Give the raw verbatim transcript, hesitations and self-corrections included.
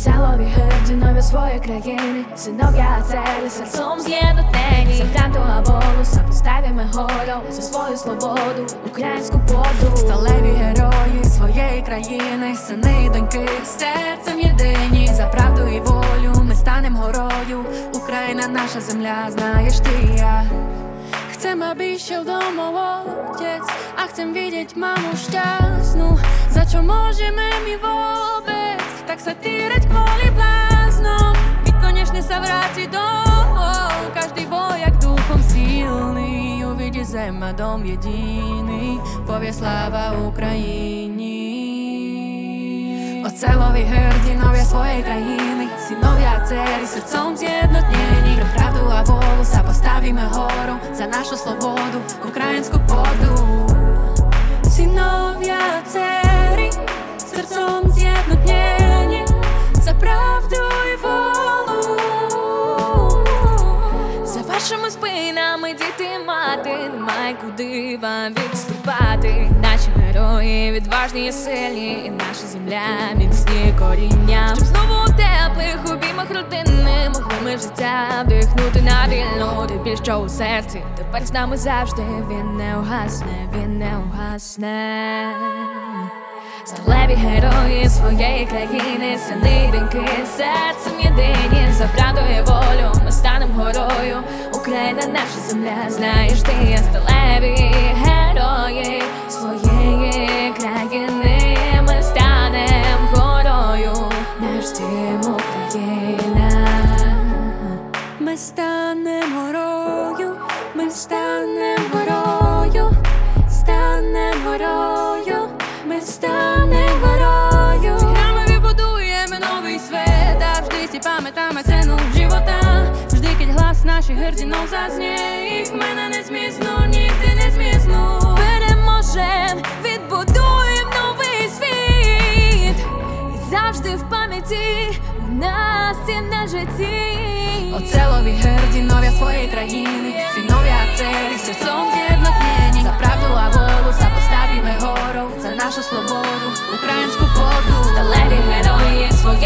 Силові герді свої країни, синов'я цілі, серцем з'єднані. За правду волоса поставимо гору, за свою свободу, українську поду. Сталеві герої своєї країни, сини і доньки, серцем єдині. За правду і волю ми станем горою. Україна наша земля, знаєш ти і я. Chcem, aby išiel domov otec a chcem vidieť mamu šťastnú. Za čo môžeme my vôbec tak sa týrať kvôli bláznom? Byť konečne sa vráti domov, každý vojak duchom silný uvidí zem a dom jediný, povie sláva Ukrajini. Oceloví hrdinovia svojej krajiny, synovia dcery, srdcom zjednotnení. Pre pravdu a volu sa postavíme horu, za našu slobodu, ukrajinskú podu. Synovia dcery, srdcom zjednotnení, za pravdu i волу. За вашими спинами, діти, мати, немає куди вам відступати. Наші герої відважні і сильні, і наша земля міцні коріння. Щоб знову у теплих обіймах родини могли ми життя вдихнути на вільну. Ти біль, що у серці, тепер з нами завжди. Він не угасне, він не угасне. Сталеві герої своєї країни, сини й доньки, серцем єдині. За правду і волю ми станем горою. Україна наша земля, знаєш ти. Сталеві герої своєї країни, ми станем горою. Наш дім Україна. Ми станем горою, ми станем горою, станем горою, ми станем горою. Грами вибудуємо новий світ, а вжди всі пам'ятаємо ціну живота. Вжди, keď глас наших гердінов зазне, їх мене не змісно, нігде не змісно. Переможем, відбудуємо новий світ, і завжди в пам'яті у нас цінне житті. Оцелові гердіновia своєї країни, синов'я цілі, серцем з'єднотнені. За правду а волу поставимо гору, за нашу свободу, українську поду. Сталеві герої своєї